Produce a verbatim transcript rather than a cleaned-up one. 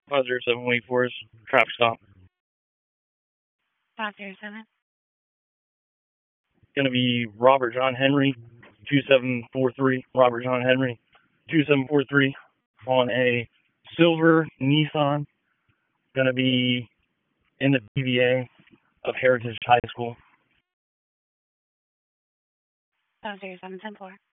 five zero seven Wake Forest, traffic stop. five zero seven. Going to be Robert John Henry, two seven four three. Robert John Henry, two seven four three on a silver Nissan. Going to be in the B V A of Heritage High School. five zero seven ten four.